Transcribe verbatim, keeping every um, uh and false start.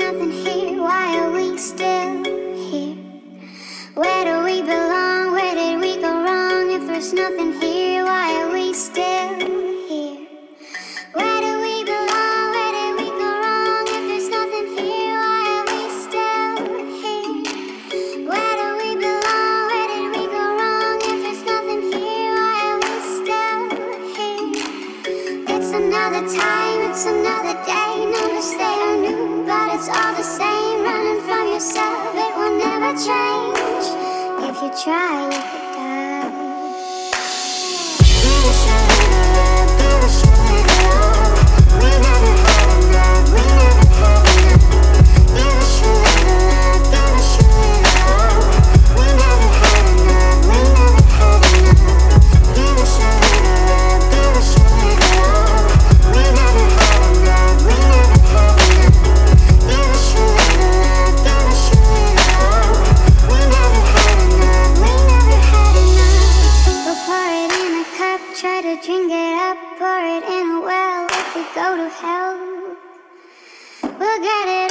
nothing here, why are we still here? Where do we belong? Where did we go wrong? If there's nothing here, why are we still here? Where do we belong? Where did we go wrong? If there's nothing here, why are we still here? Where do we belong? Where did we go wrong? If there's nothing here, why are we still here? It's another time, it's another day. No mistake or new, but it's all the same. Running from yourself, it will never change. If you try, you could die. Give us your little love, give us your little love. We never had enough, we never had enough. Give us your little love, give us your little love. We never had enough, we never had enough. Give us your little love, give us your little love. We never had enough, we never had enough. Give us your little love, give us your little love. We never had enough, we never had enough. We'll pour it in a cup, try to drink it up, pour it in a well. If we go to hell, we'll get it